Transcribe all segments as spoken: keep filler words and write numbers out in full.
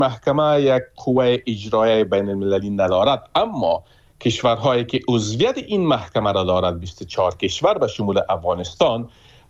محکمه یک قوه اجرایی بین المللی ندارد، اما کشورهایی که عضویت این محکمه را دارد، بیست و چهار کشور به شمول افغانستان،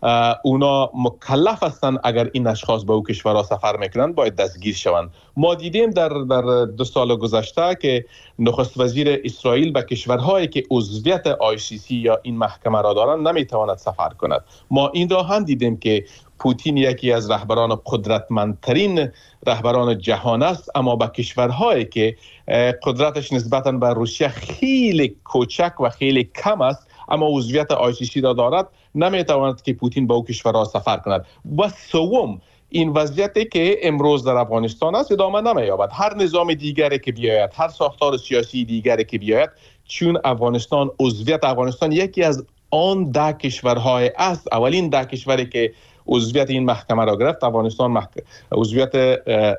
اونا مکلف هستند اگر این اشخاص به او کشورها سفر میکنند باید دستگیر شوند. ما دیدیم در در دو سال گذشته که نخست وزیر اسرائیل به کشورهایی که عضویت آی سی سی یا این محکمه را دارند نمیتواند سفر کند. ما این را هم دیدیم که پوتین یکی از رهبران قدرتمندترین رهبران جهان است، اما به کشورهایی که قدرتش نسبتاً به روسیه خیلی کوچک و خیلی کم است اما عضویت آی سی سی را دارد، نمیتواند که پوتین به او کشورها سفر کند. و سوم، این وضعیتی که امروز در افغانستان است ادامه نمی‌یابد. هر نظام دیگری که بیاید، هر ساختار سیاسی دیگری که بیاید، چون افغانستان عضویت افغانستان یکی از آن ده کشورهای است، اولین ده کشوری که عضویت این محکمه را گرفت، افغانستان محک... عضویت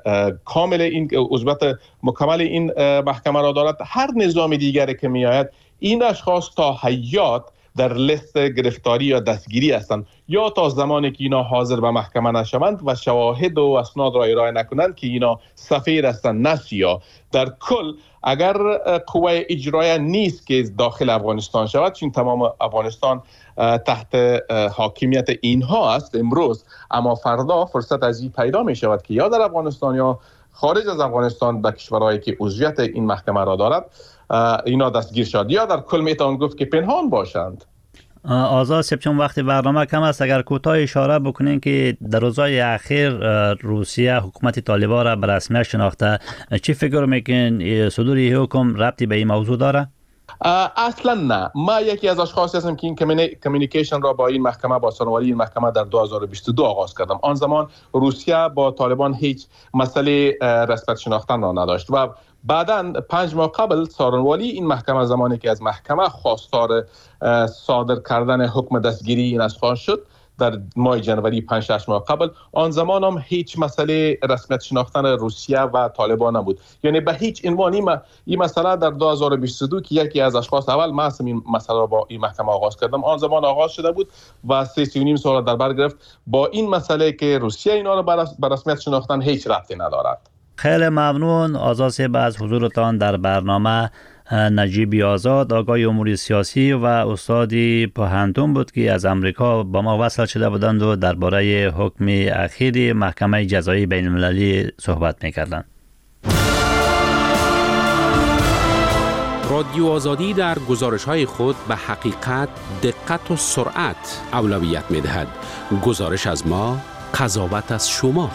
کامل این عضویت مکمل این محکمه را دارد. هر نظام دیگری که میآید، این اشخاص تا حیات در لیست گرفتاری یا دستگیری هستند، یا تا زمانی که اینا حاضر به محکمه نشوند و شواهد و اسناد را ارائه نکنند که اینا سفیر هستند نه سیاه. در کل اگر قوه اجرایی نیست که داخل افغانستان شود، چون تمام افغانستان تحت حاکمیت اینها است امروز، اما فردا فرصت از این پیدا می شود که یا در افغانستان یا خارج از افغانستان به کشورهایی که عضویت این محکمه را دارد اینا دستگیر شد، یا در کل میتوان گفت که پنهان باشند. آزاد سب، چون وقت برنامه کم است، اگر کوتاه اشاره بکنین که در روزهای اخیر روسیه حکومت طالبان را به رسمیت شناخته، چی فکر میکنین صدور این حکم ربطی به این موضوع داره؟ اصلا نه. ما یکی از اشخاصی هستم که این کمیونیکیشن را با این محکمه، با سرنوشت این محکمه در دو هزار و بیست و دو آغاز کردم. آن زمان روسیه با طالبان هیچ مسئله رسمیت شناختن را نداشت و بعداً پنج ماه قبل سارنوالی این محکمه، زمانی که از محکمه خواستار صادر کردن حکم دستگیری این اشخاص شد در ماه جنوری، پنج شش ماه قبل، آن زمان هم هیچ مسئله رسمیت شناختن روسیه و طالبان نبود. یعنی به هیچ عنوان این مسئله در دو هزار و بیست و دو که یکی از اشخاص اول من این مسئله را با این محکمه آغاز کردم، آن زمان آغاز شده بود و سه سی و نیم سال در بر گرفت. با این مسئله که روسیه اینا را به رسمیت شناختن هیچ ربطی ندارد. خیلی ممنون آزاد صاحب از حضورتان در برنامه. نجیب آزاد، آقای امور سیاسی و استادی پوهنتون بود که از امریکا با ما وصل شده بودند و درباره حکم اخیر محکمه جزایی بین المللی صحبت می‌کردند. رادیو آزادی در گزارش‌های خود به حقیقت، دقت و سرعت اولویت می‌دهد. گزارش از ما، قضاوت از شما.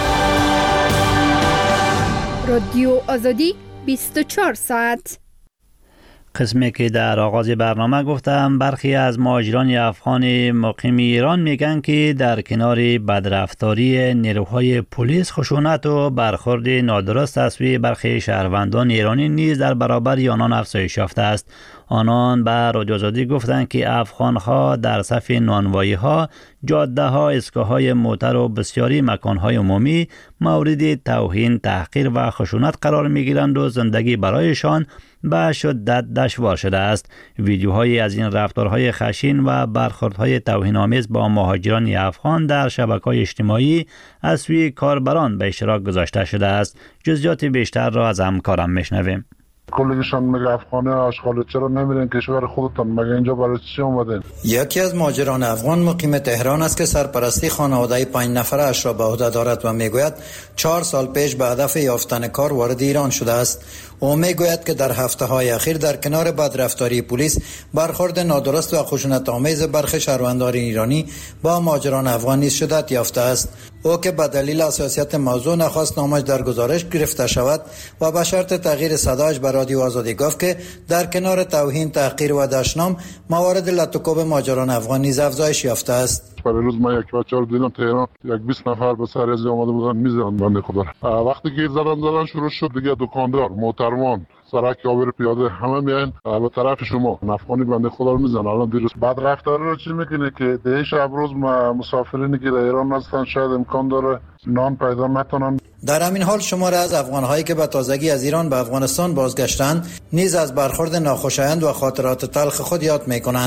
رادیو آزادی بیست و چهار ساعت. قسمی که در آغاز برنامه گفتم، برخی از مهاجران افغان مقیم ایران میگن که در کنار بدرفتاری نیروهای پلیس، خشونت و برخورد نادرست از سوی برخی شهروندان ایرانی نیز در برابر آنان افزایش یافته است. آنان به رادیو آزادی گفتند که افغان‌ها در صف نانوایی‌ها، جاده‌ها، ایستگاه‌های موتر و بسیاری مکان‌های عمومی مورد توهین، تحقیر و خشونت قرار می‌گیرند و زندگی برایشان به شدت دشوار شده است. ویدیوهایی از این رفتارهای خشن و برخوردهای توهین‌آمیز با مهاجران افغان در شبکه‌های اجتماعی از سوی کاربران به اشتراک گذاشته شده است. جزئیات بیشتر را از همکارم میشنویم. کلیشان میگه افغانی آشغال چرا نمیرین کشور خودتان، مگه اینجا برای چی اومدین؟ یکی از مهاجران افغان مقیم تهران است که سرپرستی خانواده پنج نفره اش را به عهده دارد و میگوید چهار سال پیش به هدف یافتن کار وارد ایران شده است. او میگوید که در هفته های اخیر در کنار بدرفتاری پلیس، برخورد نادرست و خشونت آمیز برخی شهروندان ایرانی با مهاجران افغان نیز شدت یافته است. او که به دلیل حساسیت موضوع نخواست نامش در گزارش گرفته شود و به شرط تغییر صدایش به رادیو آزادی گفت که در کنار توهین، تحقیر و دشنام، موارد لطوکوب مهاجران افغان نیز افزایش یافته است. برای روز ما یک بچه رو دیدم تهران، یک بیست نفر به سر از آمده بودن میزدن بنده خدا. وقتی که زدن زدن شروع شد دیگه، دکاندار، محترمان، سرک یاور پیاده همه میان به طرف شما، افغانی بنده خدا رو میزنن. الان دیروز بعد رفتار رو چی میکنه که ده شب روز مسافرینی که در ایران هستن شاید امکان داره نان پیدا نکنن. در همین حال شماره از افغان‌هایی که به تازگی از ایران به افغانستان بازگشتند نیز از برخورد ناخوشایند و خاطرات تلخ خود یاد می‌کنند.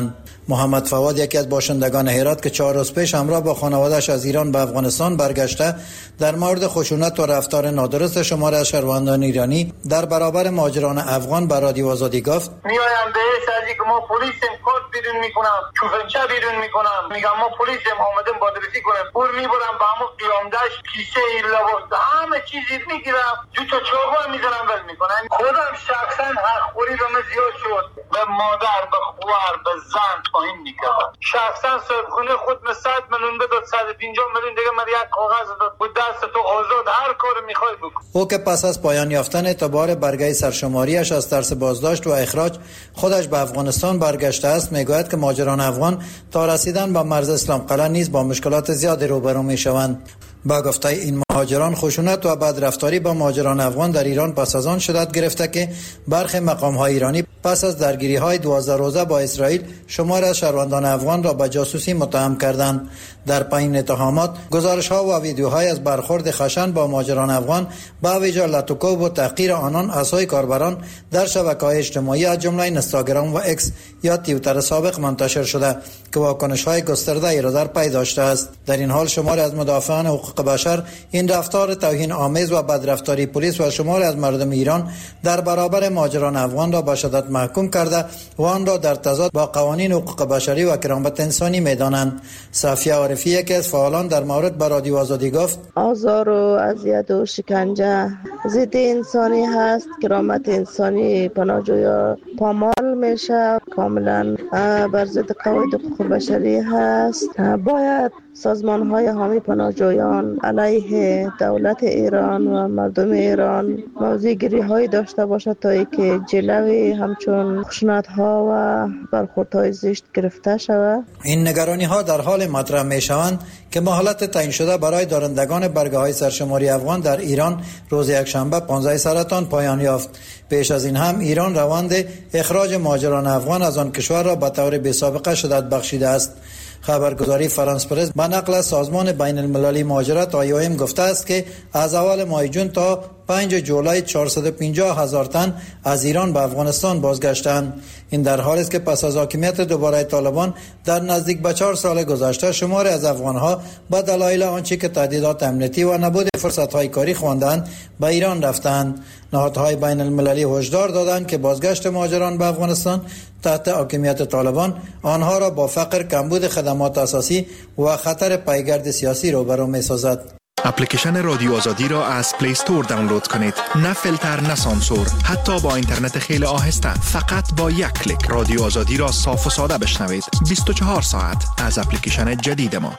محمد فواد یکی از باشندگان هرات که چهار روز پیش همراه با خانواده‌اش از ایران به افغانستان برگشته در مورد خشونت و رفتار نادرست شماری از شهروندان ایرانی در برابر مهاجران افغان به رادیو آزادی گفت: میایم بهش از اینکه ما پلیسیم، کارت بیرون میکنم، چوفنچه بیرون میکنم، میگم ما پلیسیم آمدیم بازرسی کنیم، پول میبرم به همون قیامدش، کیسه لباس همه چیزی میگیرم، دو تا چاقو میزنم ول میکنم. خودم شخصا حقوری رو زیاد شد، به مادر، به خواهر، به زن پایین میکردم. شخصا صاحبخونه خود من صد میلیون بداد، صد و پنجاه میلیون دیگه من یک کاغذ داد بود دست تو آزاد، هر کار میخوای بکن. او که پس از پایان یافتن اعتبار برگه سرشماریش از ترس بازداشت و اخراج خودش به افغانستان برگشته است، میگوید که مهاجران افغان تا رسیدن به مرز اسلام قلعه نیز با مشکلات زیادی روبرو میشوند. با گفته این مهاجران، خشونت و بدرفتاری با مهاجران افغان در ایران پس از آن شدت گرفته که برخی مقام‌های ایرانی پس از درگیری‌های دوازده روزه با اسرائیل شمار از شهروندان افغان را به جاسوسی متهم کردند. در پایین اتهامات گزارش‌ها و ویدیوهای از برخورد خشن با مهاجران افغان با ویژه لطوکوب و تحقیر آنان اسای کاربران در شبکه‌های اجتماعی از جمله اینستاگرام و اکس یا توییتر سابق منتشر شده که واکنش‌های گسترده را در پی داشته است. در این حال شماری از مدافعان حقوق بشر این رفتار توهین آمیز و بدرفتاری پلیس و شماری از مردم ایران در برابر مهاجران افغان را به شدت محکوم کرده و آن را در تضاد با قوانین حقوق بشری و کرامت انسانی می‌دانند. صفیه عارفی یکی از فعالان در مورد به رادیو آزادی گفت: آزار و اذیت و شکنجه ضد انسانی هست، کرامت انسانی پناهجویان پامال میشه، کاملا بر ضد قواعد حقوق بشری هست. باید سازمان های حامی پناهجویان علیه دولت ایران و مردم ایران موضع‌گیری های داشته باشد تا اینکه جلوی همچون خشونت ها و برخوردهای زشت گرفته شود. این نگرانی ها در حال مطرح می شوند که مهلت تعیین شده برای دارندگان برگه های سرشماری افغان در ایران روز یکشنبه پانزده سرطان پایان یافت. پیش از این هم ایران روند اخراج مهاجران افغان از آن کشور را به طور بی‌سابقه شدت بخشیده است. خبرگزاری فرانس پرس به نقل از سازمان بین المللی مهاجرت آی او ام گفته است که از اول ماه جون تا پنجم جولای چهارصد و پنجاه هزار تن از ایران به افغانستان بازگشتند. این در حالی است که پس از حاکمیت دوباره طالبان در نزدیک به چهار سال گذشته شماری از افغانها به دلایل آنچه که تهدیدات امنیتی و نبود فرصت‌های کاری خواندند به ایران رفتند. نهادهای بین المللی هشدار دادند که بازگشت مهاجران به افغانستان تحت حاکمیت طالبان آنها را با فقر، کمبود خدمات اساسی و خطر پیگرد سیاسی روبرو می‌سازد. اپلیکیشن رادیو آزادی را از پلی استور دانلود کنید. نه فیلتر، نه سانسور، حتی با اینترنت خیلی آهسته. فقط با یک کلیک رادیو آزادی را صاف و ساده بشنوید. بیست و چهار ساعت از اپلیکیشن جدید ما.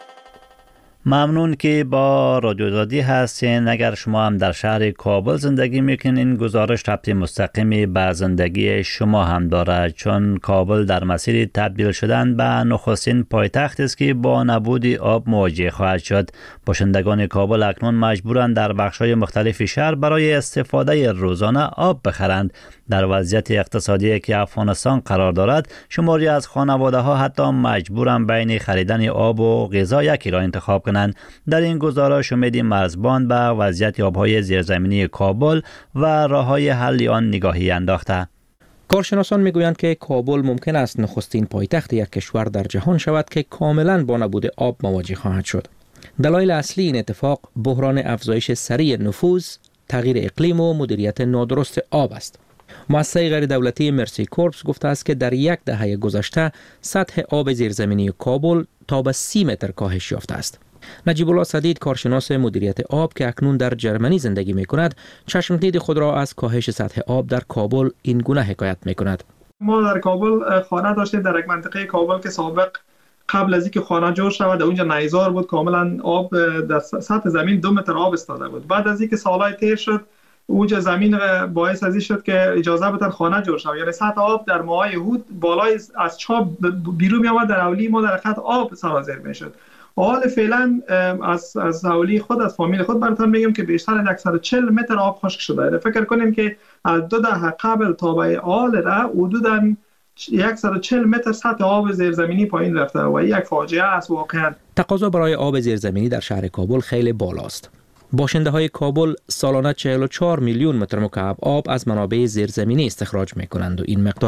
ممنون که با رادیو آزادی هستین. اگر شما هم در شهر کابل زندگی میکنین، گزارش ربط مستقیمی به زندگی شما هم دارد، چون کابل در مسیر تبدیل شدن به نخستین پایتخت است که با نبود آب مواجه خواهد شد. باشندگان کابل اکنون مجبورند در بخش‌های مختلف شهر برای استفاده روزانه آب بخرند. در وضعیت اقتصادی که افغانستان قرار دارد، شماری از خانواده‌ها حتی مجبورند بین خریدن آب و غذا یکی را انتخاب کنند. در این گزارش امید مرزبان به وضعیت آب‌های زیرزمینی کابل و راه‌های حل آن نگاهی انداخته. کارشناسان میگویند که کابل ممکن است نخستین پایتخت یک کشور در جهان شود که کاملاً با نبود آب مواجه خواهد شد. دلایل اصلی این اتفاق بحران افزایش سریع نفوذ، تغییر اقلیم و مدیریت نادرست آب است. مؤسسه غیر دولتی مرسی کورپس گفته است که در یک دهه گذشته سطح آب زیرزمینی کابل تا به سی متر کاهش یافته است. نجیب الله سدید، کارشناس مدیریت آب که اکنون در جرمنی زندگی می کند، چشم دید خود را از کاهش سطح آب در کابل این گونه حکایت می کند. ما در کابل خانه داشتیم در یک منطقه کابل که سابق قبل از اینکه خانه جور شود اونجا نیزار بود، کاملا آب در سطح زمین دو متر آب استاده بود. بعد از اینکه سالهای تیر شد اونجا زمین باعث ازی شد که اجازه بدن خانه جور شود، یعنی سطح آب در ماهای هود بالای از چاب بیرون می آمد، در اولی ما در خط آب سرازیر می شد. حال فعلا از از حوالی خود از فامیل خود براتون میگم که بیشتر از صد و چهل متر آب خشک شده. فکر کنیم که از دو دهه قبل تا به حال را حدوداً صد و چهل متر سطح آب زیرزمینی پایین رفته و یک فاجعه است واقعا. تقاضا برای آب زیرزمینی در شهر کابل خیلی بالاست. باشنده های کابل سالانه چهل و چهار میلیون متر مکعب آب از منابع زیرزمینی استخراج می کنند و این مقدار آب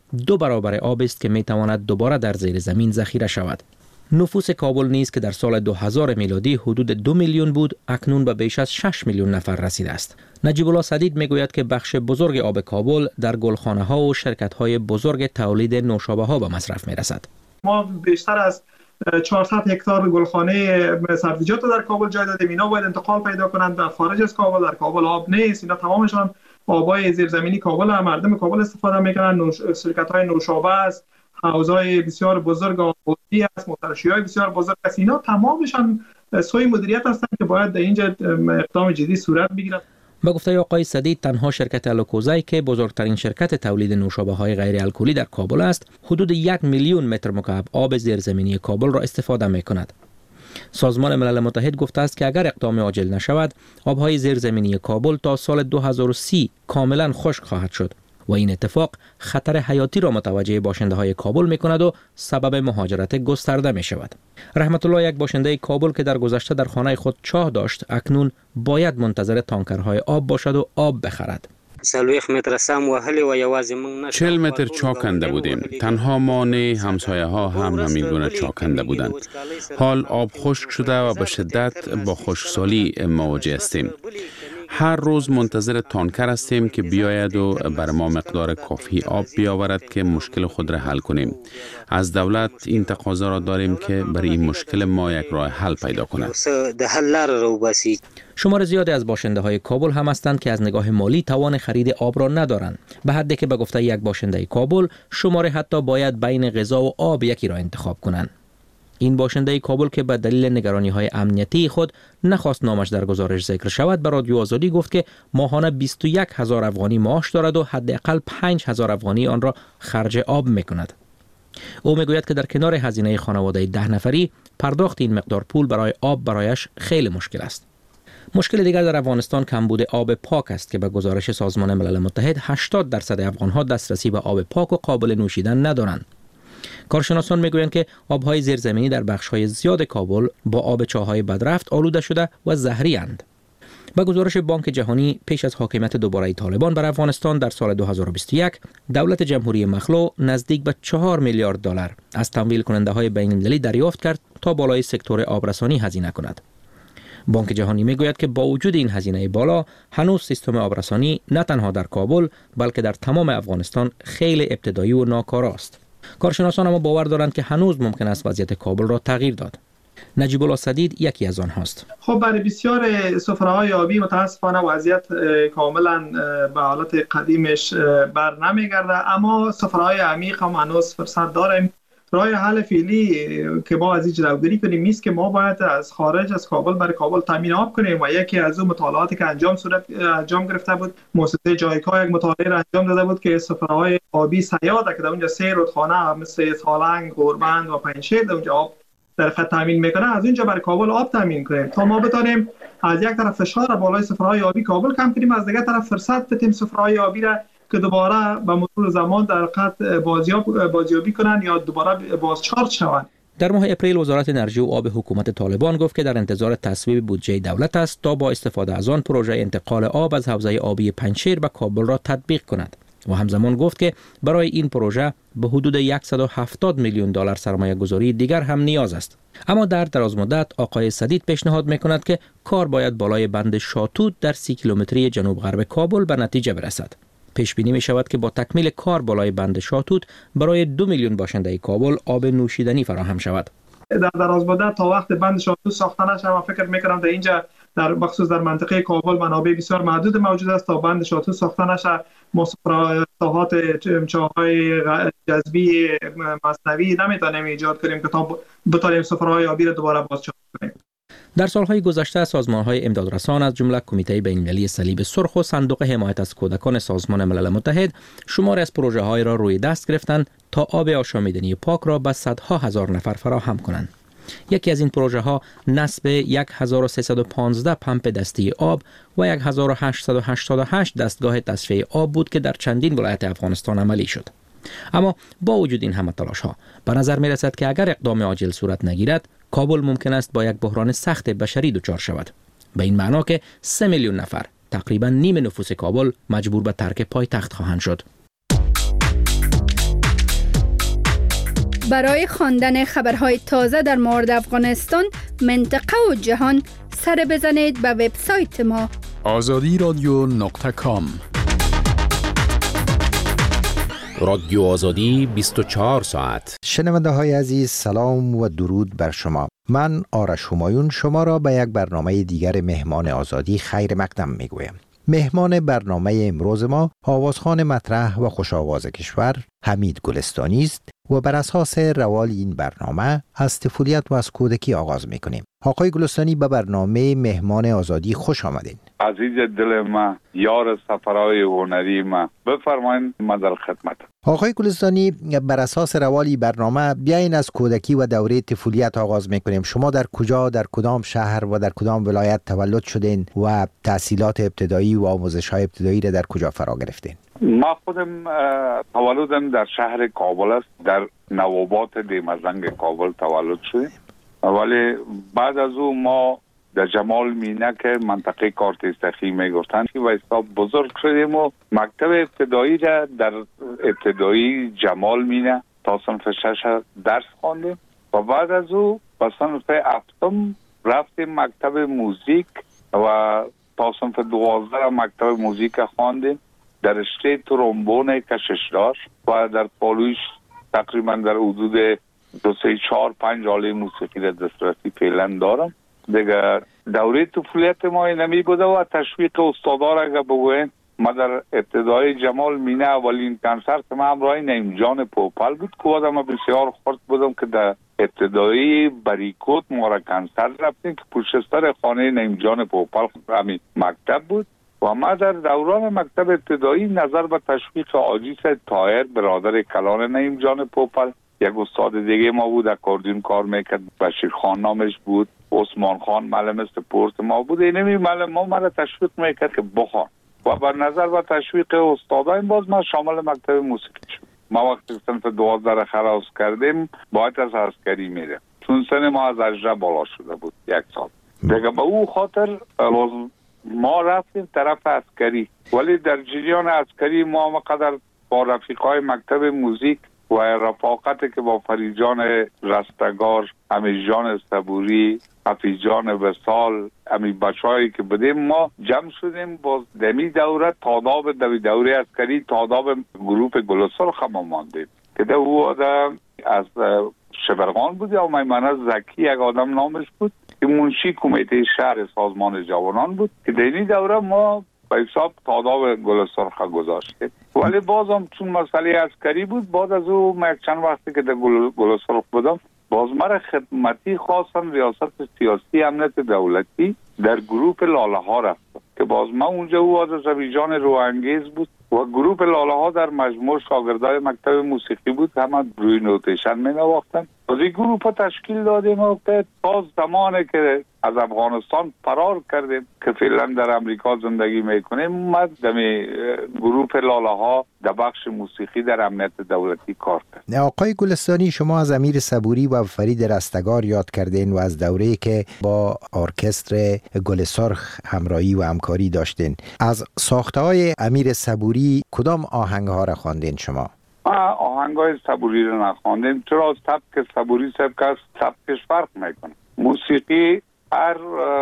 دو برابر آب است که می تواند دوباره در زیر زمین ذخیره شود. نفوس کابل نیز که در سال دو هزار میلادی حدود دو میلیون بود، اکنون به بیش از شش میلیون نفر رسیده است. نجیب الله صدید میگوید که بخش بزرگ آب کابل در گلخانه ها و شرکت های بزرگ تولید نوشابه ها به مصرف می رسد. ما بیشتر از چهارصد هکتار گلخانه سبزیجات در کابل جای دادیم. اینا باید انتقال پیدا کنند در خارج از کابل. در کابل آب نیست. اینا تمامشان آبای زیرزمینی کابل هم مردم کابل استفاده میکنن. نوش... شرکت های نوشابه است، حوضای بسیار بزرگ آبی است، مترشی‌های بسیار بزرگ است. اینا تمامشان سوی مدیریت هستند که باید در اینجا اقدام جدی صورت بگیرد. با گفته آقای صدید، تنها شرکت الوکوزای که بزرگترین شرکت تولید نوشابه های غیر الکلی در کابل است، حدود یک میلیون متر مکعب آب زیرزمینی کابل را استفاده می کند. سازمان ملل متحد گفته است که اگر اقدام عاجل نشود، آبهای زیرزمینی کابل تا سال دو هزار و سی کاملا خشک خواهد شد و این اتفاق خطر حیاتی را متوجه باشنده های کابل می کند و سبب مهاجرت گسترده می شود. رحمت الله، یک باشنده کابل که در گذشته در خانه خود چاه داشت، اکنون باید منتظر تانکرهای آب باشد و آب بخرد. چهل متر چاه کنده بودیم. تنها ما نه، همسایه ها هم همین گونه چاه کنده بودند. حال آب خشک شده و به شدت با خشکسالی مواجه هستیم. هر روز منتظر تانکر هستیم که بیاید و بر ما مقدار کافی آب بیاورد که مشکل خود را حل کنیم. از دولت این تقاضا را داریم که برای این مشکل ما یک راه حل پیدا کند. شمار زیادی از باشنده های کابل هم هستند که از نگاه مالی توان خرید آب را ندارند، به حدی که به گفته یک باشنده کابل شماره حتی باید بین غذا و آب یکی را انتخاب کنند. این باشنده کابل که به دلیل نگرانی های امنیتی خود نخواست نامش در گزارش ذکر شود، به رادیو آزادی گفت که ماهانه بیست و یک هزار افغانی معاش دارد و حداقل پنج هزار افغانی آن را خرج آب میکند. او میگوید که در کنار هزینه خانواده ده نفری، پرداخت این مقدار پول برای آب برایش خیلی مشکل است. مشکل دیگر در افغانستان کمبود آب پاک است که به گزارش سازمان ملل متحد هشتاد درصد افغانها دسترسی به آب پاک و قابل نوشیدن ندارند. کارشناسان میگویند که آبهای زیرزمینی در بخش‌های زیاد کابل با آب چاه‌های بدرفت آلوده شده و زهری اند. با گزارش بانک جهانی، پیش از حاکمیت دوباره طالبان بر افغانستان در سال دو هزار و بیست و یک، دولت جمهوری مخلوع نزدیک به چهار میلیارد دلار از تمویل کننده های بین المللی دریافت کرد تا بالای سکتور آبرسانی هزینه کند. بانک جهانی میگوید که با وجود این هزینه بالا، هنوز سیستم آبرسانی نه تنها در کابل بلکه در تمام افغانستان خیلی ابتدایی و ناکارا است. کارشناسان اما باور دارند که هنوز ممکن است وضعیت کابل را تغییر داد. نجیب الله صدید یکی از آنهاست. خب برای بسیار سفره‌های آبی متاسفانه وضعیت کاملا به حالت قدیمش بر نمیگرده، اما سفره‌های عمیق هم هنوز فرصت داریم. راه حل فعلی که ما از این جلوگیری کنیم نیست که ما باید از خارج از کابل برای کابل تامین آب کنیم و یکی از اون مطالعاتی که انجام صورت انجام گرفته بود، مؤسسه جایکا یک مطالعه را انجام داده بود که سفره‌های آبی سیاده که در اونجا سه رودخانه مثل سالنگ، گوربند و پنجشیر در اونجا آب در خط تامین میکنه، از اونجا برای کابل آب تامین کنیم تا ما بتونیم از یک طرف فشار بالای سفره‌های آبی کابل کم کنیم، از دیگر طرف فرصت بدیم سفره‌های آبی را که دوباره به مرور زمان در قطع بازیاب بازیابی کنند یا دوباره بازچارج شوند. در ماه اپریل وزارت انرژی و آب حکومت طالبان گفت که در انتظار تصویب بودجه دولت است تا با استفاده از آن پروژه انتقال آب از حوزه آبی پنجشیر به کابل را تطبیق کند و همزمان گفت که برای این پروژه به حدود صد و هفتاد میلیون دلار سرمایه گذاری دیگر هم نیاز است. اما در دراز مدت آقای صدید پیشنهاد میکند که کار باید بالای بند شاتوت در سی کیلومتری جنوب غرب کابل به نتیجه برسد. پیش بینی می شود که با تکمیل کار بالای بند شاتوت برای دو میلیون باشنده کابل آب نوشیدنی فراهم شود. در دراز مدت تا وقت بند شاتوت ساخته نشه، من فکر میکنم در اینجا در مخصوص در منطقه کابل منابع بسیار محدود موجود است. تا بند شاتوت ساخته نشه، مسافرات چاهای جذبی مصنوعی نمیتونیم ایجاد کنیم که تا بتونیم سفرهای آبی را دوباره بازچارج کنیم. در سالهای گذشته سازمان‌های امدادرسان از جمله کمیته بین‌المللی صلیب سرخ و صندوق حمایت از کودکان سازمان ملل متحد شمار از پروژه‌های را روی دست گرفتند تا آب آشامیدنی پاک را به صدها هزار نفر فراهم کنند. یکی از این پروژه‌ها نصب هزار و سیصد و پانزده پمپ دستی آب و هزار و هشتصد و هشتاد و هشت دستگاه تصفیه آب بود که در چندین ولایت افغانستان عملی شد. اما با وجود این همه تلاش‌ها به نظر می‌رسد که اگر اقدام عاجل صورت نگیرد، کابل ممکن است با یک بحران سخت بشری دچار شود. به این معنا که سه میلیون نفر، تقریباً نیم نفوس کابل، مجبور به ترک پایتخت خواهند شد. برای خواندن خبرهای تازه در مورد افغانستان، منطقه و جهان، سر بزنید به وبسایت ما آزادی رادیو نقطه کام. رادیو آزادی بیست و چهار ساعت. شنونده های عزیز، سلام و درود بر شما. من آرش همایون شما را به یک برنامه دیگر مهمان آزادی خیر مقدم می گویم. مهمان برنامه امروز ما آوازخوان مطرح و خوش آواز کشور حمید گلستانی است و بر اساس روال این برنامه از طفولیت و از کودکی آغاز می کنیم. آقای گلستانی به برنامه مهمان آزادی خوش آمدین. عزیز دل ما، یار سفرهای هنری ما، بفرمایید، ما در خدمت. آقای گلستانی، بر اساس روالی برنامه بیاین از کودکی و دوره طفولیت آغاز میکنیم. شما در کجا، در کدام شهر و در کدام ولایت تولد شدین و تحصیلات ابتدایی و آموزش های ابتدایی را در کجا فرا گرفتین؟ ما خودم تولدم در شهر کابل است، در نوابات دیمزنگ کابل تولد شدیم، ولی بعد از او ما در جمال مینه که منطقه کارتستخی میگفتن و حساب بزرگ شدیم و مکتب ابتدایی را در ابتدایی جمال مینه تا صنف شش درس خواندیم و بعد از او به صنف هفتم رفتیم مکتب موزیک و تا صنف دوازده مکتب موزیک خواندیم در رشته ترومبون کشش داشت و در پالویش تقریبا در حدود دو سه چهار پنج آله موسیقی را دسترسی فعلا دارم. دیگه دوره طفولیت ما نمی بوده و تشویق استادا را اگه بگوین، ما در ابتدای جمال مینه اولین کنسرت ما همراه نعیم جان پوپل بود که آدم بسیار خورد بودم که در ابتدایی بریکوت ما را کنسرت رفتیم که پشت سر خانه نعیم جان پوپل همین مکتب بود و ما در دوران مکتب ابتدایی نظر به تشویق آجیس طاهر برادر کلان نعیم جان پوپل، یک استاد دیگه ما بود اکاردیون کار میکرد، بشیر خان نامش بود، عثمان خان معلم سپورت ما بود، اینمی معلم ما مرا تشویق میکرد که بخوان و بر نظر و تشویق استادان باز ما شامل مکتب موسیقی شد. ما وقتی صنف دوازده خلاص کردیم باید از عسکری میره، چون سن ما از اجره بالا شده بود یک سال دیگه، به او خاطر ما رفتیم طرف عسکری، ولی در جریان عسکری ما مقدر با رفیقای مکتب موزیک و رفاقتی که با فریجان رستگار، امیجان صبوری، حفیظان وصال، امی بچه‌هایی که بودیم ما جمع شدیم با دمی دوره تاداب دوی دوره عسکری تاداب گروپ گلسرخ هم ماندیم که ده او آدم از شبرغان بود یا میمنه زکی یک آدم نامش بود که منشی کمیته شهر سازمان جوانان بود که دینی دوره ما به حساب تاداب گلسرخ گذاشتیم. ولی بازم چون مسئله عسکری بود بعد از او من چند وقتی که در گلسرخ بودم باز مرا خدمتی خواستن ریاست سیاسی امنیت دولتی در گروپ لاله ها رفتم که باز من اونجا او از زبیجان روانگیز بود و گروپ لاله ها در مجموع شاگردای مکتب موسیقی بود، همه روی نوتیشن می نواختن. از این گروپ ها تشکیل دادیم و تا زمانی که از افغانستان فرار کردیم که فعلا در امریکا زندگی میکنیم ما دمی گروپ لاله ها در بخش موسیقی در امنیت دولتی کار کرد. آقای گلستانی، شما از امیر صبوری و فرید رستگار یاد کردین و از دوره‌ای که با ارکستر گلسرخ همراهی و همکاری داشتین. از ساخته‌های امیر صبوری کدام آهنگ‌ها را خواندین شما؟ آهنگ‌های صبوری را نخواندیم، چرا سبک صبوری سبک از سبکش فرق میکنه. موسیقی هر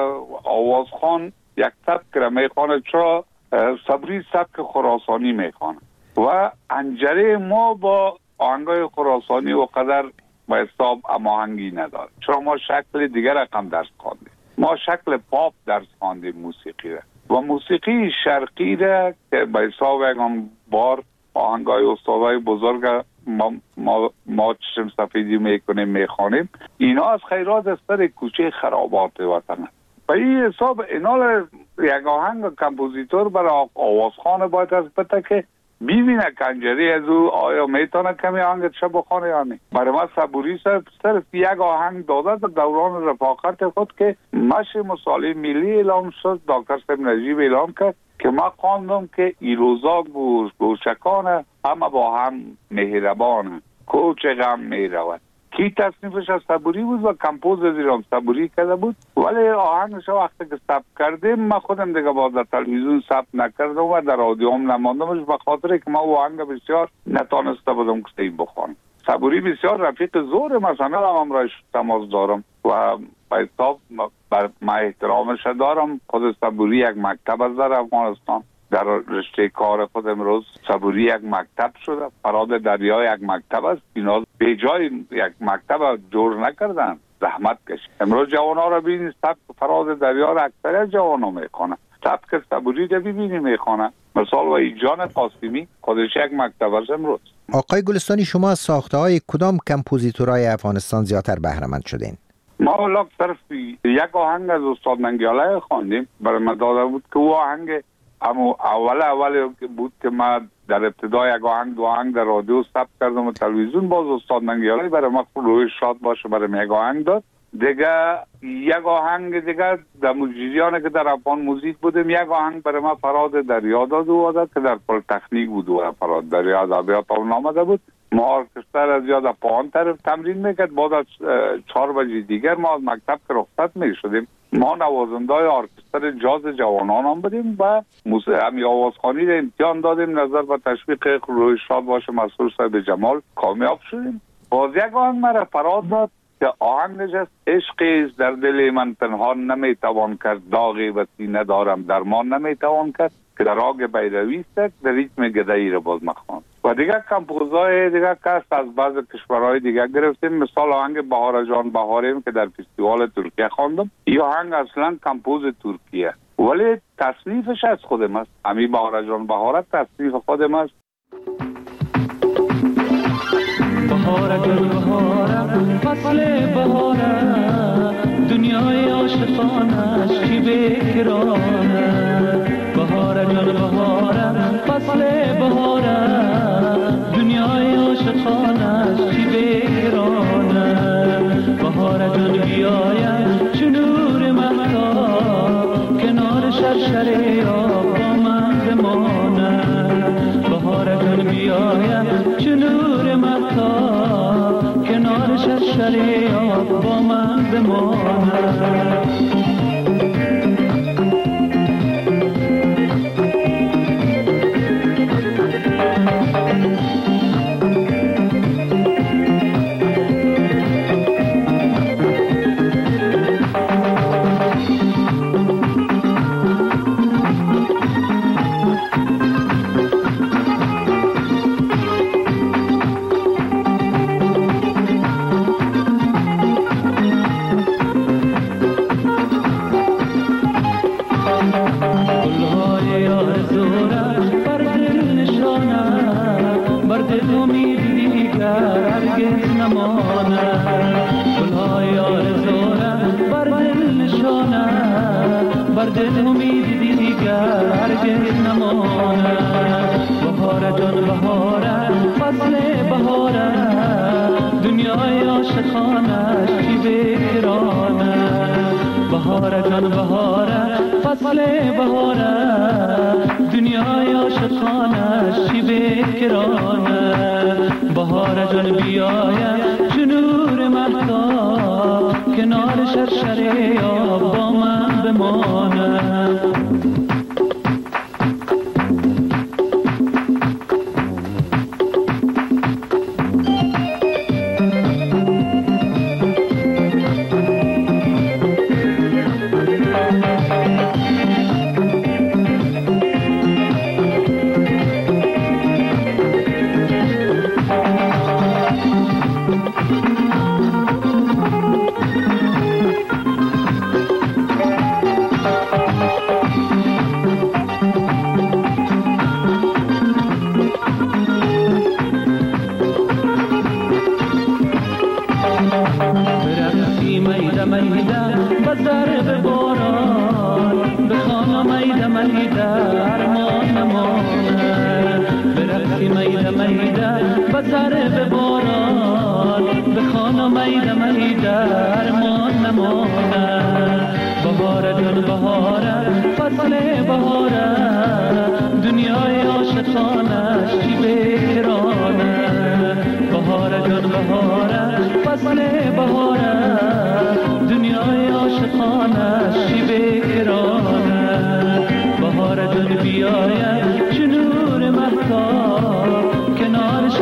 آوازخوان یک سبک را میخوانه، چرا صبوری سبک خراسانی میخوانه و انجره ما با آهنگای خراسانی و قدر با حساب هماهنگی نداره، چرا ما شکل دیگر رقم درس خواندیم، ما شکل پاپ درس خواندیم موسیقی را و موسیقی شرقی را که با حساب یکم بار آهنگای استادای بزرگ ما ما, ما چشم سفیدی میکنیم میخوانیم، اینا از خیرات از سر کوچه خرابات وطن. به این حساب اینال یک آهنگ کمپوزیتور برای آوازخوان باید از بته که ببینه کنجری از او آیا میتونه کمی آهنگ چه بخونه یا نه. برای ما صبوری صرف یک آهنگ داده در دوران رفاقت خود که مشی مصالح ملی اعلام شد، دکتر صاحب نجیب اعلام کرد که ما خواندم که ایروزا گوش گوشکانه همه با هم مهربانه کوچه غم میرود. کی تصنیفش از صبوری بود و کمپوز از ایران صبوری کرده بود، ولی آهنگش وقتی که ثبت کردیم ما خودم دیگه باز در تلویزیون ثبت نکردم و در رادیو هم نماندمش به خاطر که ما آهنگ بسیار نتانسته بودم که این بخوانم. صبوری بسیار رفیق زور مثلا هم رایش تماس دارم و به حساب ما احترامش دارم. خود صبوری یک مکتب است در افغانستان، در رشته کار خود امروز صبوری یک مکتب شده. فراد دریا یک مکتب است، اینا به جای یک مکتب جور نکردن، زحمت کشید. امروز جوان ها را ببینید، سبک فراد دریا را اکثر جوان ها میخوانه، سبک صبوری را ببینید میخوانه. مثال و ایجان قاسمی خودش یک مکتب است امروز. آقای گلستانی، شما از ساخته های کدام کمپوزیتورهای افغانستان زیادتر بهره مند شدین؟ ما ولی صرف یک آهنگ از استاد ننگیاله خواندیم، برای من داده بود که او آهنگ اما اول اول بود که ما در ابتدا یک آهنگ دو آهنگ در رادیو ثبت کردم و تلویزیون، باز استاد ننگیاله برای ما روی شاد باشه برای یک آهنگ داد. دیگه یک آهنگ دیگه در موزیسیانی که در افغان موزیک بودیم، یک آهنگ برای ما فراد دریا داد و داد که در پلی‌تکنیک بود و فراد دریا ادبیات آمده بود. ما ارکستر از یاد پایان طرف تمرین میکرد. بعد از چهار بجه دیگر ما از مکتب که رخصت میشدیم، ما نوازنده های ارکستر جاز جوانان هم بودیم و همی آوازخوانی را امتحان دادیم. نظر به تشویق روی شاد باشه مسئول صاحب جمال کامیاب شدیم. باز یک آهنگ مرا فراد داد که آهنگ نجست عشقی در دل من پنهان نمیتوان کرد، داغی و سینه دارم درمان نمیتوان کرد، که در آگ بیروی است در ریتم گدایی را باز مخوان. و دیگه کمپوزای دیگه کست از بعض کشورهای دیگه گرفتیم. مثال آهنگ بهار جان بهاریم که در فستیوال ترکیه خواندم، این آهنگ اصلا کمپوز ترکیه ولی تصنیفش از خودم است. همین بهار جان بهارت تصنیف خودم است. بهار گل بهارم فصل بهارم، دنیای عاشقانش چی بکرانه. بهار گل بهارم فصل بهارم، دنیای عاشقانش چی بکرانه. بهار گل بیایم چو نور مهتاب، کنار شرشره آب با من بمانه. بهار گل بیایم چو نور مهتاب، کنار شرشره آب با من بمانه.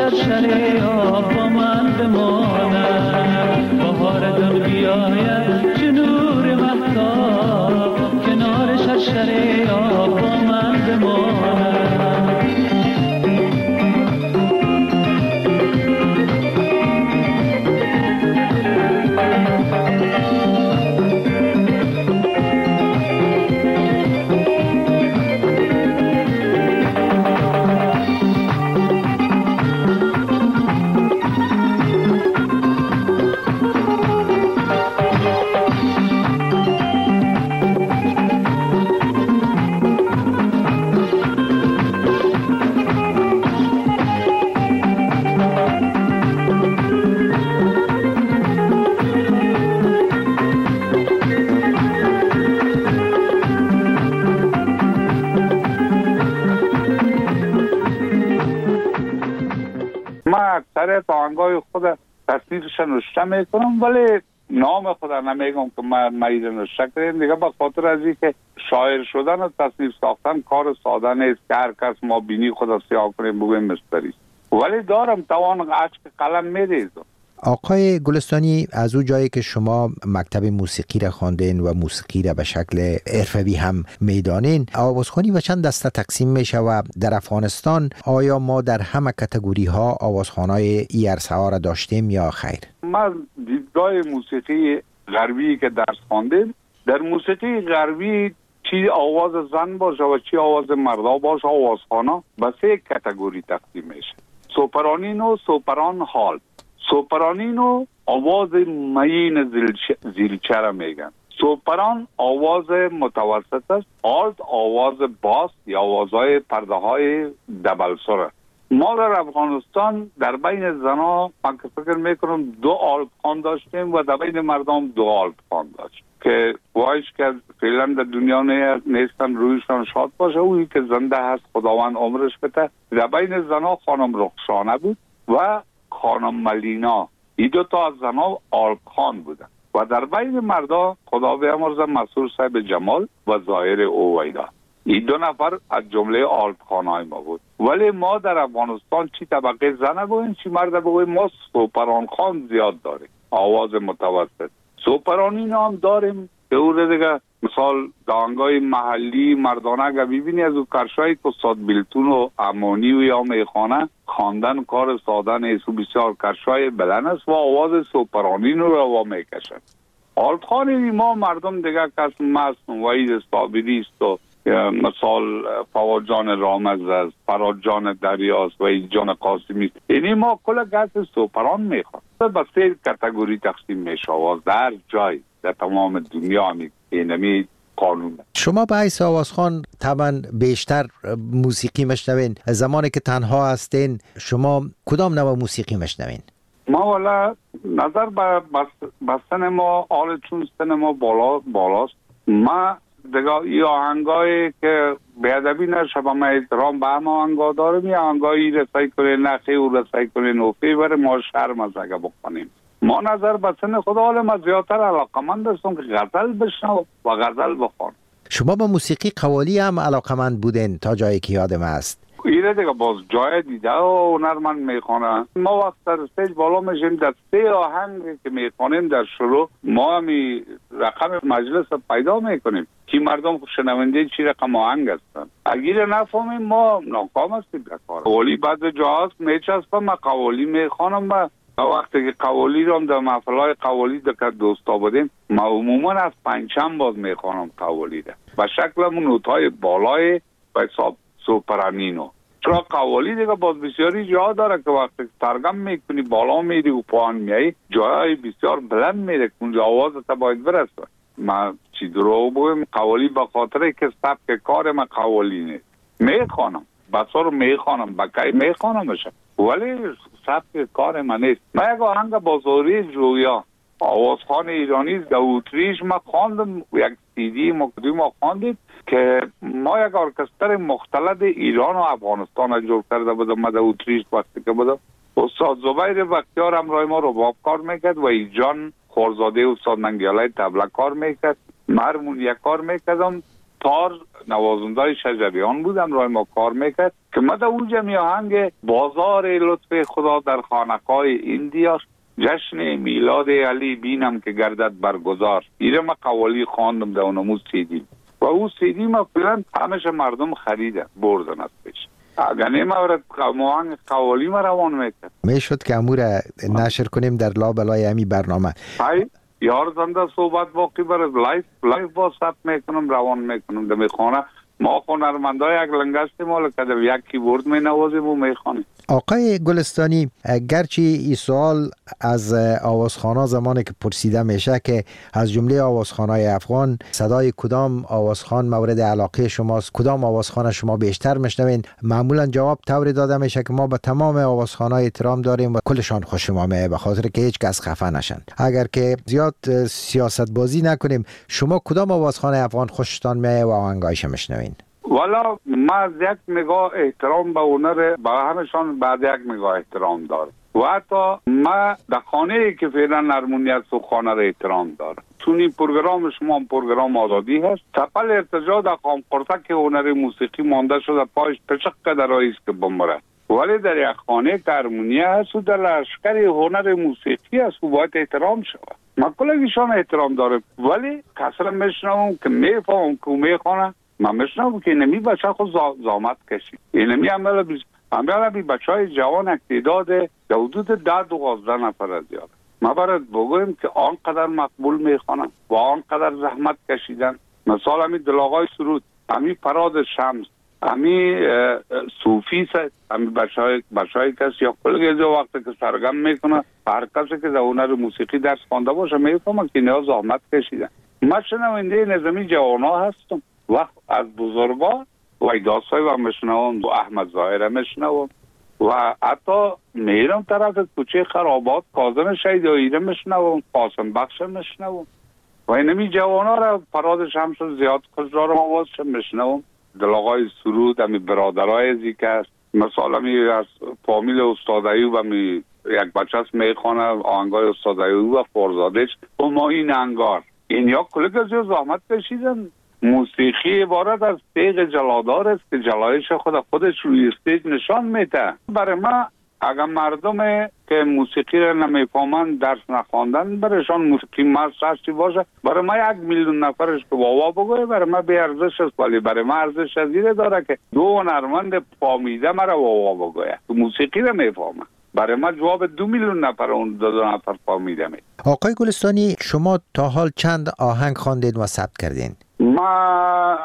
شرشره آب با من بماند. بهار جان بیاید چه نور مهتاب کنار شرشره آب با من بماند. اکثر آهنگای خود تصنیفش نوشته میکنم، ولی نام خود نمیگم که من مریض نوشته کردیم دیگه، به خاطر از اینکه شاعر شدن و تصنیف ساختن کار ساده نیست که هر کس ما بینی خود سیاه کنیم بگویم مستری، ولی دارم توان عشق قلم میریزم. آقای گلستانی، از او جایی که شما مکتب موسیقی را خواندین و موسیقی را به شکل حرفه‌ای هم میدانین، آوازخوانی و چند دسته تقسیم میشه و در افغانستان آیا ما در همه کاتگوری ها آوازخوانای ای عرصه ها را داشتیم یا خیر؟ من دیدگاه موسیقی غربی که درس خواندیم، در موسیقی غربی چی آواز زن باشه و چی آواز مردا باشه آوازخوانا به سه کاتگوری تقسیم میشه: سوپرانینو، سوپران هال. سوپرانینو آواز مین زیلچه را میگن، سوپران آواز متوسط است، آلت آواز باس یا آوازهای پرده های دبل سره. ما در افغانستان در بین زنها من که فکر میکنم دو آلت خوان داشتیم و در بین مردم دو آلت خوان داشت که وایش که فعلا در دنیا نیستن، رویشان شاد باشه. اویی که زنده هست خداوند عمرش بده. در بین زنها خانم رخشانه بود و خانم ملینا، این دو تا از زنها آلت خوان بودن و در بین مردا خدا بیامرزه مسرور صاحب جمال و ظاهر اویدا، این دو نفر از جمله آلت خوانای ما بود. ولی ما در افغانستان چی طبقه زن بگویم چی مرد بگویم، ما سوپران خوان زیاد داریم، آواز متوسط. سوپرانین هم داریم که او دیگه مثال دانگای محلی مردانه اگه ببینی از او کرشایی که استاد بیلتون و امانی و یا میخانه خواندن کار ساده نیست و بسیار کرشای بلند است و آواز سوپرانین رو روا میکشن. آلتخانی ما مردم دیگه کس مست وحید صابری است و مثال فواد جان رامز است، فراد جان دریاست و جان قاسمی است. یعنی ما کل گس سوپران میخواد به سه کاتگوری تقسیم میشه آواز در جای در تمام دنیا همی اینمی قانون. شما به حیث آوازخوان طبعا بیشتر موسیقی مشنوین، زمانی که تنها هستین شما کدام نوع موسیقی مشنوین؟ ما والا نظر به بستن ما آل چون سن ما بالا بالاست، ما دیگه ای آهنگایی که بیادبی نشه با ما احترام به همه آهنگا داریم، یا آهنگایی رسایی کنین نخی و رسایی کنین اوفی بره ما شرم از اگه بکنیم. ما نظر به سن خدا حال ما زیادتر علاقمند هستم که غزل بشنو و غزل بخون. شما به موسیقی قوالی هم علاقمند بودین تا جایی که یادم است؟ ایره دیگه باز جای دیده و هنرمند میخونه. ما وقت در استیج بالا میشیم در سه آهنگ که میخونیم در شروع ما همی رقم مجلس پیدا میکنیم که مردم شنونده چی رقم آهنگ هستن. اگر نفهمیم ما ناکام هستیم در کار. قوالی بعد جاست میچسبم، ما قوالی میخونم و وقتی که قوالی رو در محفلهای قوالی در دوستا بودیم ما عموما از پنجم باز میخونم قوالی ده و شکل نوتهای بالای و حساب سوپرانینو. چرا قوالی دیگه باز بسیاری جا داره که وقتی ترگم میکنی بالا میری و پایین میایی جای بسیار بلند میره که اونجا آوازت باید برسه. من چی درو بگم قوالی به خاطر که سبک کار من قوالی نیست، میخوانم بسار میخوانم بکی میخوانمش ولی سبک کار من نیست. من یک آهنگ بازاری جویا آوازخوان ایرانی در اتریش ما خواندم، یک سیدی مقدم ما خواندیم که ما یک ارکستر مختلط ایران و افغانستان جور کرده بودم. ما در اتریش وقتی که بودم استاد زبیر بختیار همراه ما رباب کار میکرد و ایجان خورزاده استاد ننگیالای طبله کار میکرد، مرمون یک کار میکردم، تار نوازنده شجریان بود همراه ما کار میکرد که ما در اونجا می آهنگ بازار لطف خدا در خانقاه ایندیا جشن میلاد علی بینم که گردد برگزار، ایره ما قوالی خواندم در اونمو سیدی و او سیدی ما فیلن همش مردم خریده بردن از پیش. اگر نیم آورد آهنگ قوالی ما روان میکرد میشد که امور نشر کنیم در لابلای همی برنامه. های یار زنده صحبت باقی برد لایف لایف با ثبت میکنم روان میکنم در میخوانه. ما هنرمندای یک لنگشتی مال که در یک کیبورد می نوازیم و میخوانیم. آقای گلستانی، گرچه این سوال از آوازخوانا زمانی که پرسیده میشه که از جمله آوازخوانای افغان صدای کدام آوازخوان مورد علاقه شماست، کدام آوازخوان شما بیشتر میشنوین، معمولا جواب طوری داده میشه که ما به تمام آوازخوانای احترام داریم و کلشان خوش ما میه به خاطر که هیچ کس خفه نشن. اگر که زیاد سیاست بازی نکنیم، شما کدام آوازخوان افغان خوشتان میه و آهنگایش میشنوین؟ والا ما از یک نگاه احترام به هنر به همشان بعد یک نگاه احترام دارم و حتی ما در خانه ای که فعلا هرمونیت و خانه را احترام دارم. چون این پروگرام شما هم پروگرام آزادی هست، تپل ارتجاع در خام قرصک هنر موسیقی مانده شده پایش پشق در رئیس که بمره، ولی در یک خانه که هرمونیه هست و در لشکر هنر موسیقی هست و باید احترام شود. ما کلگیشان احترام دارم، ولی کسر میشنوم که میفهم که میخوانه من میشنم که اینمی بچه خود زامت کشید. اینمی عمل بیز عمل بی بچه های جوان اکتیداد در حدود ده دوازده نفر از یاد. ما باید بگویم که آنقدر مقبول میخوانن و آنقدر زحمت کشیدن. مثال همی دلاغای سرود، همی فراد شمس، همی صوفی ست، همی بچه های بچه های کسی یا کلگیزه وقتی که سرگم میکنه هر کسی که در هنر موسیقی درس خوانده باشه میفهمه که اینها زحمت کشیدن. ما شنونده نظامی جوانا هستم و از بزرگان و ایداسای و مشنوم و احمد ظاهره مشنوم و حتی میرم طرف کوچه خرابات کاظم شیداییره مشنوم، قاسم بخش مشنوم و اینمی جوانا را فراد شمس زیاد کجرارم آواز مشنوم. دلاغای سرود همی برادرای زیکه است، مثال همی از فامیل استادایی و همی یک بچه است میخوانه آهنگای استادایی و فرزادش و ما این انگار این یا کلک از زحمت کشیدن. موسیقی عبارت از تیغ جلادار است که جلایش خود خودش روی استیج نشان میده. برای ما اگر مردم که موسیقی را نمیفهمند درس نخواندن برایشان موسیقی مست باشه، برای ما یک میلیون نفرش که واوا بگوه برای ما بی ارزش است، ولی برای ما ارزش ازیره داره که دو هنرمند فامیده مرا واوا بگوه موسیقی را میفهمه. برای ما جواب دو میلیون نفر اون دو, دو نفر فامیده می. آقای گلستانی، شما تا حال چند آهنگ خواندید و ثبت کردین؟ ما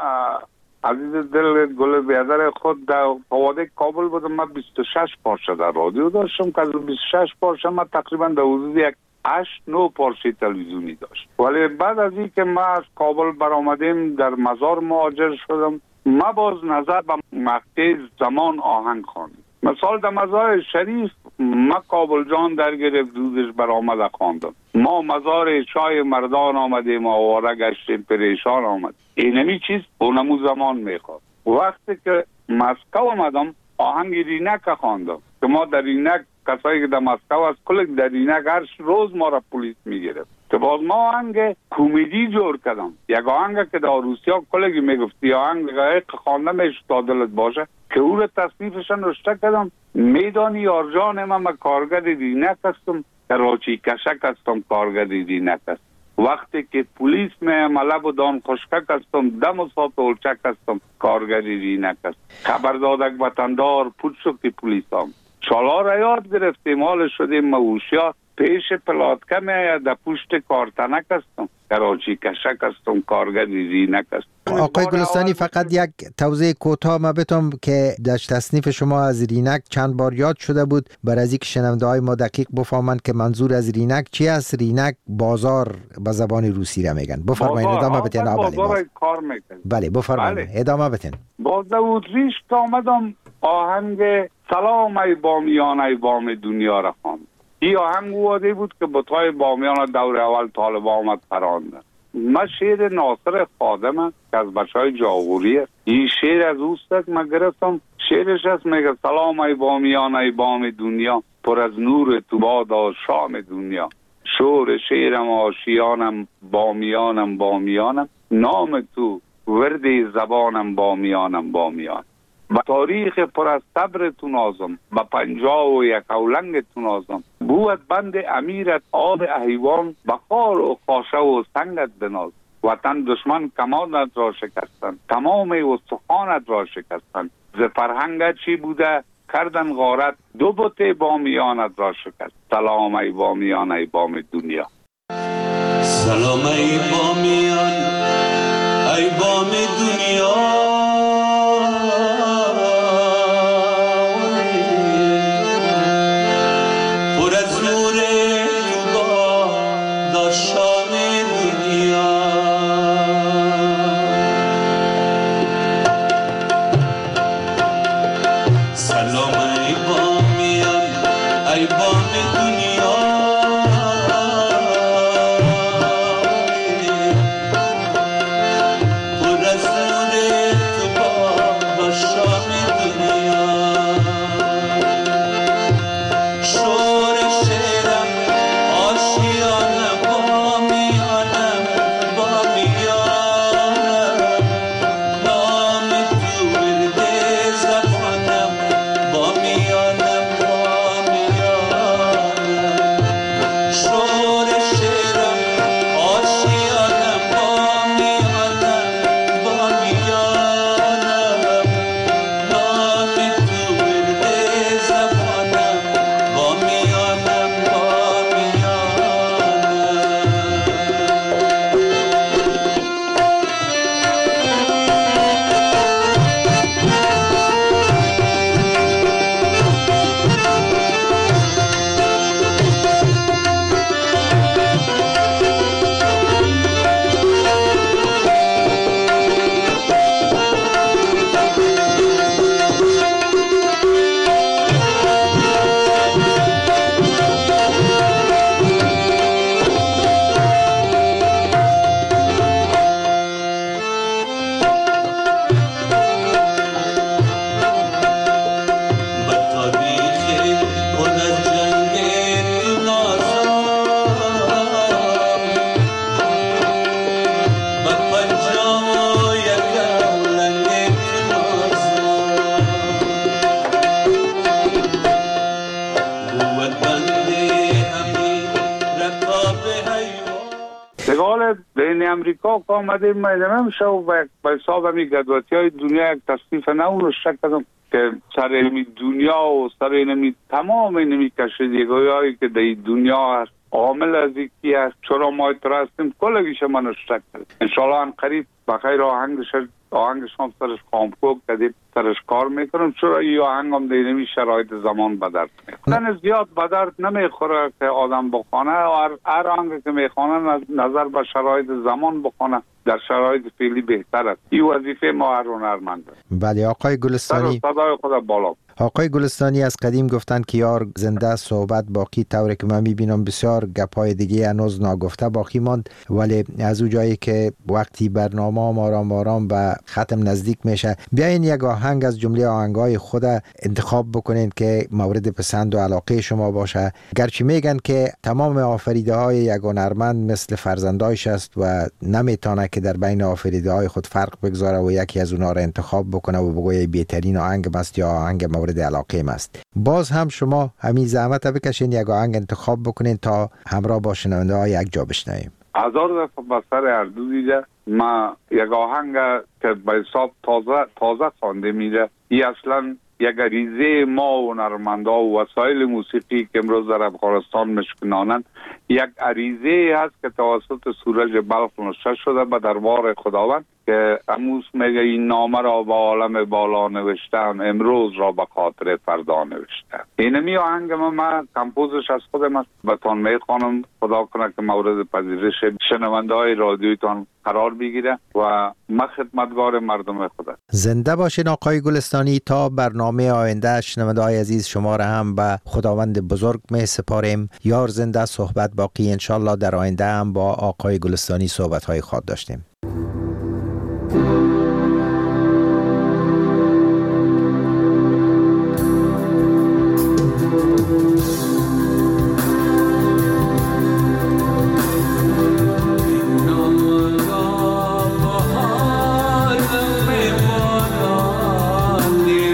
عزیز دل گل بیادر خود در قواده کابل بودم. من بیست و شش پارچه در رادیو داشتم که از بیست و شش پارچه ما تقریبا در حدود یک هشت نه پارچه تلویزیونی داشت. ولی بعد از این که ما از کابل برآمدیم در مزار مهاجر شدم، ما باز نظر به مقطع زمان آهنگ خواندیم. مثال در مزار شریف ما کابل جان در گرفت دودش برآمد خواندم. ما مزار چای مردان آمدیم آواره گشتیم پریشان آمد. اینمی چیز اونمو زمان میخواد. وقتی که مسکو آمدم آهنگ رینک خواندم که ما در رینک کسایی که در مسکو از کلک در رینک هر روز ما را پلیس میگرفت که باز ما آهنگ کمدی جور کردم. یک آهنگ که در روسیا کلگی میگفتی آهنگ که خوانده میشه تا دلت باشه که او را تصنیفشان رشته کردم. میدانی یارجان من من کارگر رینک هستم، کراچی کشک هستم کارگر رینک هستم. وقتی که پلیس می ملب و دان خشکک هستم، دم و سات اولچک هستم کارگر رینک هستم. خبر دادک وطندار پوچ شد که پلیس هم چالا را یاد گرفتیم حال شدیم موشیا پیش پلاتکه می در پشت کارتنک هستم کراچی کشک هستم کارگر رینک هستم. آقای گلستانی، فقط یک توضیح کوتاه ما بتم که در تصنیف شما از رینک چند بار یاد شده بود برای از اینکه شنونده های ما دقیق بفهمند که منظور از رینک چی است. رینک بازار به زبان روسی را میگن. بفرمایید ادامه بدین. بازار کار میکنه. بله بفرمایید ادامه بدین. باز اتریش که آمدم آهنگ سلام ای بامیان ای بام دنیا را خواندم. این آهنگ واده بود که بطای بامیان دور اول طالب آمد پراندن. من شعر ناصر خادم که از بچه های جاغوری است، این شعر از اوست من گرفتم. شعرش هست میگه سلام ای بامیان ای بام دنیا، پر از نور تو بادا شام دنیا. شور شعرم آشیانم بامیانم بامیانم، نام تو ورد زبانم بامیانم بامیان. و تاریخ پر از صبرتون آزم و پنجاه و یک اولنگتون آزم. بود بند امیرت آب حیوان بخار و خاشه و سنگت بناز. وطن دشمن کمانت را شکستن، تمام استخوانت را شکستن. ز فرهنگت چی بوده کردن غارت، دو بت بامیانت را شکست. سلام ای بامیان ای بام دنیا. سلام ای بامیان ای بام دنیا. پر از نور با داشتان دنیا. سلام ای بامیان ای بام دنیا. امریکا که آمده میدانم نمیشه و به حساب همی گدواتی های دنیا یک تصنیف نو رو شک کردم که سر اینمی دنیا و سر اینمی تمام اینمی کشیدگی هایی که در دنیا هست عامل از یکی هست چرا ما اترا هستیم کلگیش منو شک کردم. انشالله ان قریب بخیر آهنگش آهنگش هم سرش کامپوک کدیم سرش کار میکنم چرا این آهنگ هم در اینمی شرایط زمان بدرد میخوره زیاد بدرد نمیخوره که آدم بخونه و هر آهنگ که میخونه نظر به شرایط زمان بخونه در شرایط فعلی بهتر است. این وظیفه ما هر هنرمند است. بله آقای گلستانی صدای خود بالا. آقای گلستانی از قدیم گفتن که یار زنده صحبت باقی، طوری که من میبینم بسیار گپای دیگه هنوز ناگفته باقی ماند، ولی از اون جایی که وقتی برنامه آرام آرام به ختم نزدیک میشه بیاین یک آهنگ از جمله آهنگای خود انتخاب بکنین که مورد پسند و علاقه شما باشه. گرچه میگن که تمام آفریده های یک هنرمند مثل فرزندایش است و نمیتونه که در بین آفریده های خود فرق بگذاره و یکی از اونها را انتخاب بکنه و بگویه بهترین آهنگ است یا آهنگ مورد علاقه است. باز هم شما همین زحمت بکشین یک آهنگ انتخاب بکنین تا همراه با شنونده ها یک جا بشنویم. هزار دفعه بسر اردو دیده ما یک آهنگ که به حساب تازه تازه خوانده میره. این اصلا یک غریزه ما و هنرمندا و وسایل موسیقی که امروز در افغانستان مشکنانند یک غریزه هست که توسط سورج بلخ نوشته شده به دربار خداوند که اموس میگه این نامه را با عالم بالا نوشتم امروز را به خاطر فردا نوشتم. اینمی آهنگ ما, ما کمپوزش از خودم است. بهتان میخوانم خدا کنه که مورد پذیرش شنونده های رادیویتان قرار بگیره و ما خدمتگار مردم خدا. زنده باشین آقای گلستانی. تا برنامه آینده شنونده های عزیز شما را هم به خداوند بزرگ می سپاریم. یار زنده صحبت باقی. انشالله در آینده هم با آقای گلستانی صحبت های خواهد داشتیم. Yeah.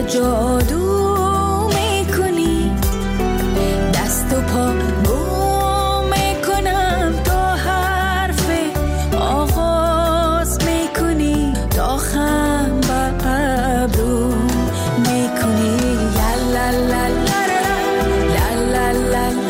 جادو میکنی، دست و پا گم میکنم، تا حرف آغاز میکنی، تا خم به ابرو میکنی. لا لا لا لا لا لا لا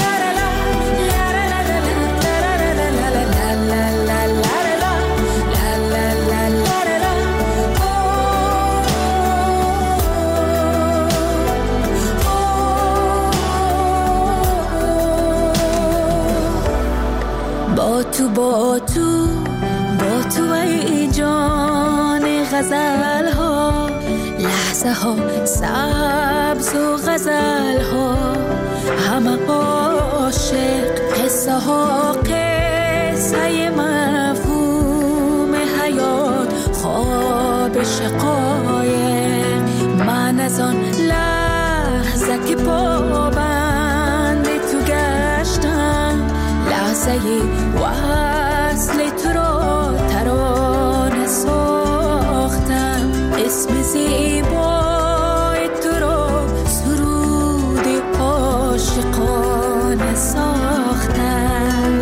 با تو با تو با تو ای جان غزل ها، لحظه ها سبز و غزل ها، همه عاشق، قصه ها قصه مفهوم حیات، خواب شقایق. من از آن لحظه که پابند تو گشتم، لحظه وصل تو را ترانه ساختم، اسم زیبای تو را سرود عاشقانه ساختم.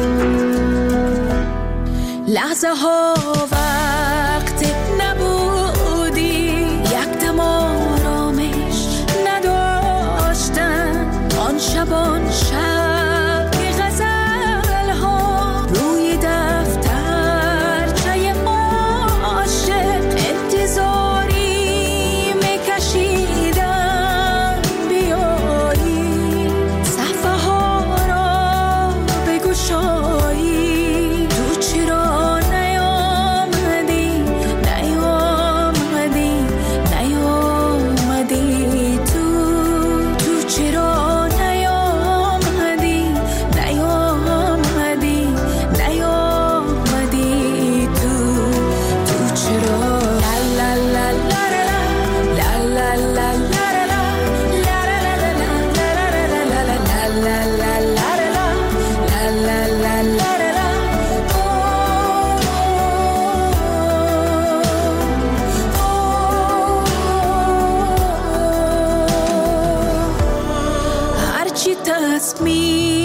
لحظه ها وقت نبودی، یک دم آرامش نداشتن، آن شبان شب غزل ها روی دفتر چای عاشق، انتظاری میکشیدم بیایی، صفحه ها را بگشایی. تو چرا نیامدی نیامدی نیامدی، تو تو چرا نیامدی نیامدی نیامدی، تو تو چرا. لا لا لا لا لا لا لا هرچی تصمیم